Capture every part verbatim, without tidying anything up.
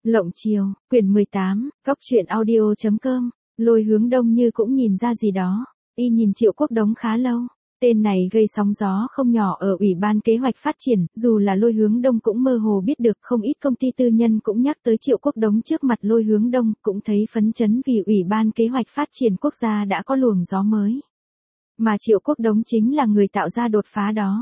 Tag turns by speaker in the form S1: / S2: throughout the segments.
S1: Lộng Chiều, quyển mười tám, góc truyện audio chấm com, Lôi Hướng Đông như cũng nhìn ra gì đó, y nhìn Triệu Quốc Đống khá lâu. Tên này gây sóng gió không nhỏ ở Ủy ban Kế hoạch Phát triển, dù là Lôi Hướng Đông cũng mơ hồ biết được, không ít công ty tư nhân cũng nhắc tới Triệu Quốc Đống trước mặt Lôi Hướng Đông, cũng thấy phấn chấn vì Ủy ban Kế hoạch Phát triển quốc gia đã có luồng gió mới. Mà Triệu Quốc Đống chính là người tạo ra đột phá đó.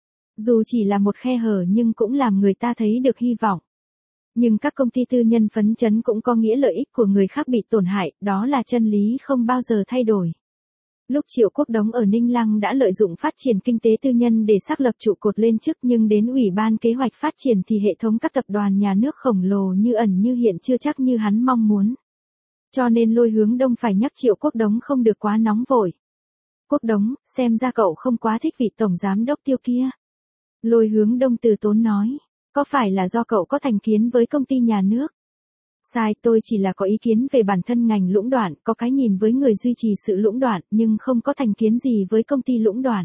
S1: Dù chỉ là một khe hở nhưng cũng làm người ta thấy được hy vọng. Nhưng các công ty tư nhân phấn chấn cũng có nghĩa lợi ích của người khác bị tổn hại, đó là chân lý không bao giờ thay đổi. Lúc Triệu Quốc Đống ở Ninh Lăng đã lợi dụng phát triển kinh tế tư nhân để xác lập trụ cột lên chức, nhưng đến Ủy ban Kế hoạch Phát triển thì hệ thống các tập đoàn nhà nước khổng lồ như ẩn như hiện chưa chắc như hắn mong muốn. Cho nên Lôi Hướng Đông phải nhắc Triệu Quốc Đống không được quá nóng vội. Quốc Đống, xem ra cậu không quá thích vị tổng giám đốc Tiêu kia. Lôi Hướng Đông từ tốn nói, có phải là do cậu có thành kiến với công ty nhà nước? Sai, tôi chỉ là có ý kiến về bản thân ngành lũng đoạn, có cái nhìn với người duy trì sự lũng đoạn, nhưng không có thành kiến gì với công ty lũng đoạn.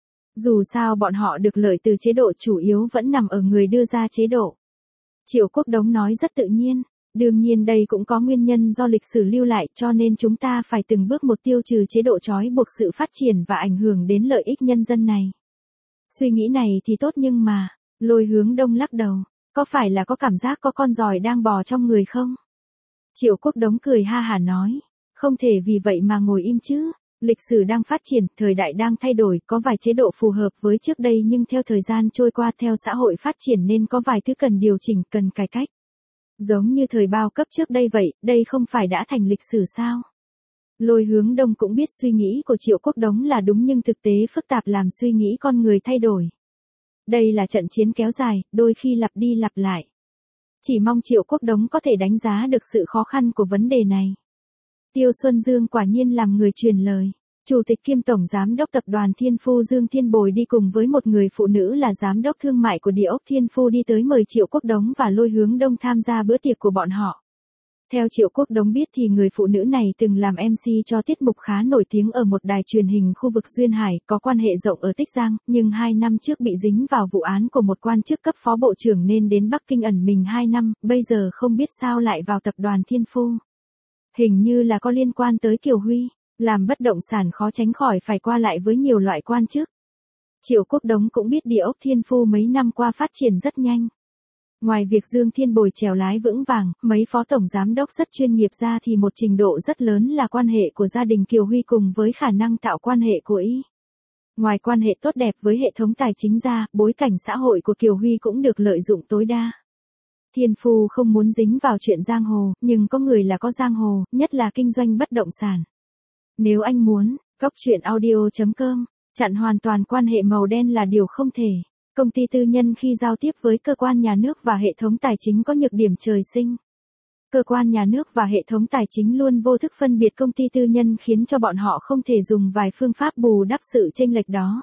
S1: Dù sao bọn họ được lợi từ chế độ chủ yếu vẫn nằm ở người đưa ra chế độ. Triệu Quốc Đống nói rất tự nhiên, đương nhiên đây cũng có nguyên nhân do lịch sử lưu lại, cho nên chúng ta phải từng bước một tiêu trừ chế độ trói buộc sự phát triển và ảnh hưởng đến lợi ích nhân dân này. Suy nghĩ này thì tốt nhưng mà, Lôi Hướng Đông lắc đầu, có phải là có cảm giác có con giòi đang bò trong người không? Triệu Quốc Đống cười ha hả nói, không thể vì vậy mà ngồi im chứ, lịch sử đang phát triển, thời đại đang thay đổi, có vài chế độ phù hợp với trước đây nhưng theo thời gian trôi qua theo xã hội phát triển nên có vài thứ cần điều chỉnh, cần cải cách. Giống như thời bao cấp trước đây vậy, đây không phải đã thành lịch sử sao? Lôi Hướng Đông cũng biết suy nghĩ của Triệu Quốc Đống là đúng nhưng thực tế phức tạp làm suy nghĩ con người thay đổi. Đây là trận chiến kéo dài, đôi khi lặp đi lặp lại. Chỉ mong Triệu Quốc Đống có thể đánh giá được sự khó khăn của vấn đề này. Tiêu Xuân Dương quả nhiên làm người truyền lời. Chủ tịch kiêm tổng giám đốc tập đoàn Thiên Phu Dương Thiên Bồi đi cùng với một người phụ nữ là giám đốc thương mại của địa ốc Thiên Phu đi tới mời Triệu Quốc Đống và Lôi Hướng Đông tham gia bữa tiệc của bọn họ. Theo Triệu Quốc Đống biết thì người phụ nữ này từng làm em xê cho tiết mục khá nổi tiếng ở một đài truyền hình khu vực Duyên Hải, có quan hệ rộng ở Tích Giang, nhưng hai năm trước bị dính vào vụ án của một quan chức cấp phó bộ trưởng nên đến Bắc Kinh ẩn mình hai năm, bây giờ không biết sao lại vào tập đoàn Thiên Phu. Hình như là có liên quan tới Kiều Huy, làm bất động sản khó tránh khỏi phải qua lại với nhiều loại quan chức. Triệu Quốc Đống cũng biết địa ốc Thiên Phu mấy năm qua phát triển rất nhanh. Ngoài việc Dương Thiên Bồi chèo lái vững vàng, mấy phó tổng giám đốc rất chuyên nghiệp ra thì một trình độ rất lớn là quan hệ của gia đình Kiều Huy cùng với khả năng tạo quan hệ của y. Ngoài quan hệ tốt đẹp với hệ thống tài chính ra, bối cảnh xã hội của Kiều Huy cũng được lợi dụng tối đa. Thiên Phu không muốn dính vào chuyện giang hồ, nhưng có người là có giang hồ, nhất là kinh doanh bất động sản. Nếu anh muốn, góc truyện audio chấm com, chặn hoàn toàn quan hệ màu đen là điều không thể. Công ty tư nhân khi giao tiếp với cơ quan nhà nước và hệ thống tài chính có nhược điểm trời sinh. Cơ quan nhà nước và hệ thống tài chính luôn vô thức phân biệt công ty tư nhân khiến cho bọn họ không thể dùng vài phương pháp bù đắp sự chênh lệch đó.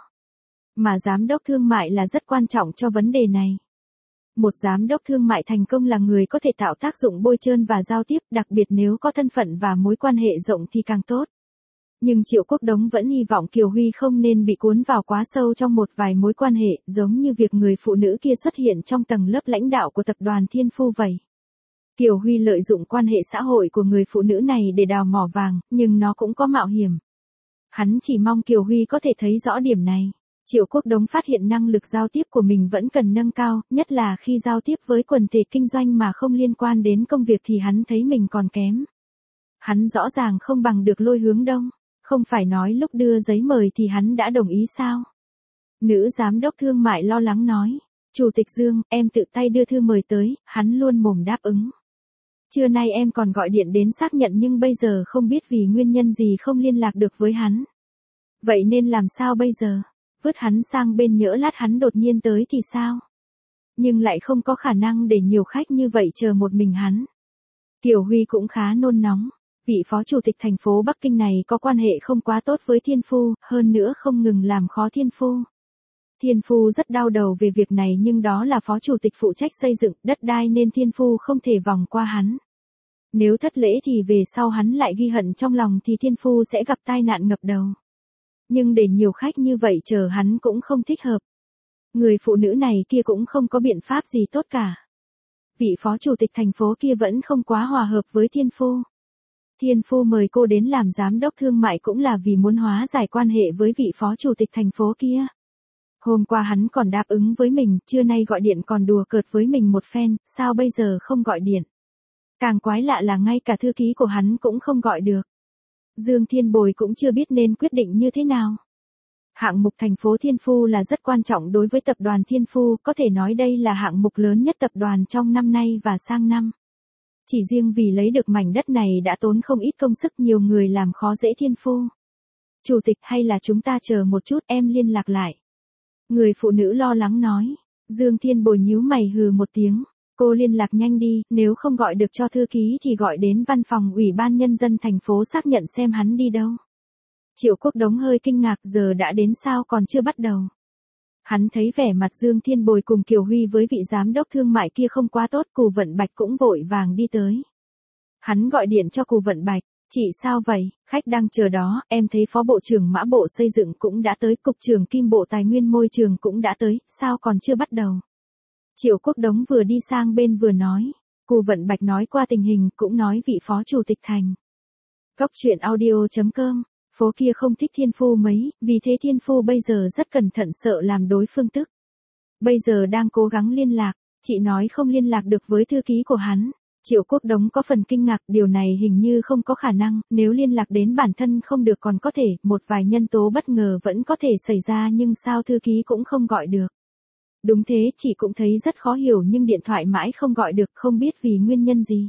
S1: Mà giám đốc thương mại là rất quan trọng cho vấn đề này. Một giám đốc thương mại thành công là người có thể tạo tác dụng bôi trơn và giao tiếp, đặc biệt nếu có thân phận và mối quan hệ rộng thì càng tốt. Nhưng Triệu Quốc Đống vẫn hy vọng Kiều Huy không nên bị cuốn vào quá sâu trong một vài mối quan hệ, giống như việc người phụ nữ kia xuất hiện trong tầng lớp lãnh đạo của tập đoàn Thiên Phu vậy. Kiều Huy lợi dụng quan hệ xã hội của người phụ nữ này để đào mỏ vàng, nhưng nó cũng có mạo hiểm. Hắn chỉ mong Kiều Huy có thể thấy rõ điểm này. Triệu Quốc Đống phát hiện năng lực giao tiếp của mình vẫn cần nâng cao, nhất là khi giao tiếp với quần thể kinh doanh mà không liên quan đến công việc thì hắn thấy mình còn kém. Hắn rõ ràng không bằng được Lôi Hướng Đông. Không phải nói lúc đưa giấy mời thì hắn đã đồng ý sao? Nữ giám đốc thương mại lo lắng nói. Chủ tịch Dương, em tự tay đưa thư mời tới, hắn luôn mồm đáp ứng. Trưa nay em còn gọi điện đến xác nhận nhưng bây giờ không biết vì nguyên nhân gì không liên lạc được với hắn. Vậy nên làm sao bây giờ? Vứt hắn sang bên nhỡ lát hắn đột nhiên tới thì sao? Nhưng lại không có khả năng để nhiều khách như vậy chờ một mình hắn. Kiều Huy cũng khá nôn nóng. Vị phó chủ tịch thành phố Bắc Kinh này có quan hệ không quá tốt với Thiên Phu, hơn nữa không ngừng làm khó Thiên Phu. Thiên Phu rất đau đầu về việc này nhưng đó là phó chủ tịch phụ trách xây dựng đất đai nên Thiên Phu không thể vòng qua hắn. Nếu thất lễ thì về sau hắn lại ghi hận trong lòng thì Thiên Phu sẽ gặp tai nạn ngập đầu. Nhưng để nhiều khách như vậy chờ hắn cũng không thích hợp. Người phụ nữ này kia cũng không có biện pháp gì tốt cả. vị phó chủ tịch thành phố kia vẫn không quá hòa hợp với Thiên Phu. Thiên Phu mời cô đến làm giám đốc thương mại cũng là vì muốn hóa giải quan hệ với vị phó chủ tịch thành phố kia. Hôm qua hắn còn đáp ứng với mình, trưa nay gọi điện còn đùa cợt với mình một phen, sao bây giờ không gọi điện. Càng quái lạ là ngay cả thư ký của hắn cũng không gọi được. Dương Thiên Bồi cũng chưa biết nên quyết định như thế nào. Hạng mục thành phố Thiên Phu là rất quan trọng đối với tập đoàn Thiên Phu, có thể nói đây là hạng mục lớn nhất tập đoàn trong năm nay và sang năm. Chỉ riêng vì lấy được mảnh đất này đã tốn không ít công sức, nhiều người làm khó dễ Thiên Phu. Chủ tịch, hay là chúng ta chờ một chút, em liên lạc lại. Người phụ nữ lo lắng nói. Dương Thiên Bồi nhíu mày hừ một tiếng. Cô liên lạc nhanh đi, nếu không gọi được cho thư ký thì gọi đến văn phòng Ủy ban Nhân dân thành phố xác nhận xem hắn đi đâu. Triệu Quốc Đống hơi kinh ngạc, giờ đã đến sao còn chưa bắt đầu. Hắn thấy vẻ mặt Dương Thiên Bồi cùng Kiều Huy với vị giám đốc thương mại kia không quá tốt, Cù Vận Bạch cũng vội vàng đi tới. Hắn gọi điện cho Cù Vận Bạch, chị sao vậy, khách đang chờ đó, em thấy Phó Bộ trưởng Mã Bộ Xây dựng cũng đã tới, Cục trưởng Kim Bộ Tài nguyên Môi trường cũng đã tới, sao còn chưa bắt đầu. Triệu Quốc Đống vừa đi sang bên vừa nói, Cù Vận Bạch nói qua tình hình, cũng nói vị phó chủ tịch thành. Góc truyện audio chấm com, phố kia không thích Thiên Phu mấy, vì thế Thiên Phu bây giờ rất cẩn thận sợ làm đối phương tức. Bây giờ đang cố gắng liên lạc, chị nói không liên lạc được với thư ký của hắn. Triệu Quốc Đống có phần kinh ngạc, điều này hình như không có khả năng, nếu liên lạc đến bản thân không được còn có thể, một vài nhân tố bất ngờ vẫn có thể xảy ra nhưng sao thư ký cũng không gọi được. Đúng thế, chị cũng thấy rất khó hiểu nhưng điện thoại mãi không gọi được, không biết vì nguyên nhân gì.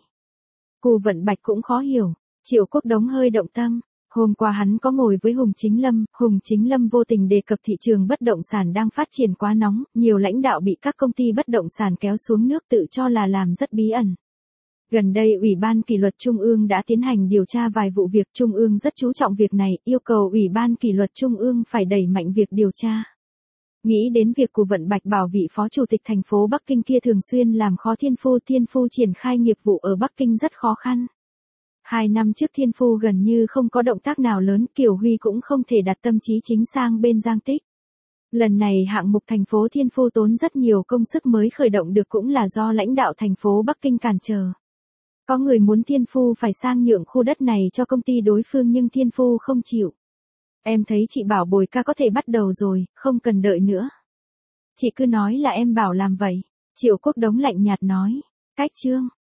S1: Cù Vận Bạch cũng khó hiểu, Triệu Quốc Đống hơi động tâm. Hôm qua hắn có ngồi với Hùng Chính Lâm, Hùng Chính Lâm vô tình đề cập thị trường bất động sản đang phát triển quá nóng, nhiều lãnh đạo bị các công ty bất động sản kéo xuống nước tự cho là làm rất bí ẩn. Gần đây Ủy ban Kỷ luật Trung ương đã tiến hành điều tra vài vụ việc, Trung ương rất chú trọng việc này, yêu cầu Ủy ban Kỷ luật Trung ương phải đẩy mạnh việc điều tra. Nghĩ đến việc Cù Vận Bạch bảo vị phó chủ tịch thành phố Bắc Kinh kia thường xuyên làm khó Thiên Phu, Thiên Phu triển khai nghiệp vụ ở Bắc Kinh rất khó khăn. Hai năm trước Thiên Phu gần như không có động tác nào lớn, Kiều Huy cũng không thể đặt tâm trí chính sang bên Giang Tích. Lần này hạng mục thành phố Thiên Phu tốn rất nhiều công sức mới khởi động được cũng là do lãnh đạo thành phố Bắc Kinh cản trở. Có người muốn Thiên Phu phải sang nhượng khu đất này cho công ty đối phương nhưng Thiên Phu không chịu. Em thấy chị bảo Bồi ca có thể bắt đầu rồi, không cần đợi nữa. Chị cứ nói là em bảo làm vậy. Triệu Quốc Đống lạnh nhạt nói. Cách chương.